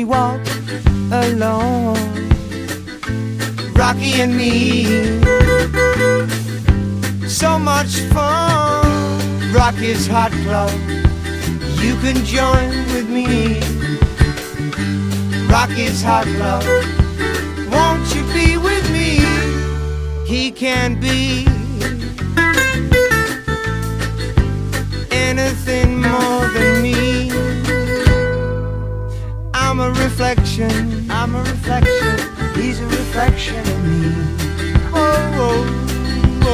walk alone. Rocky and me, so much fun. Rocky's Hot Club, you can join with me. Rocky's Hot Club, won't you be with me? He can be anything more than me. I'm a reflection, he's a reflection of me. Oh, oh.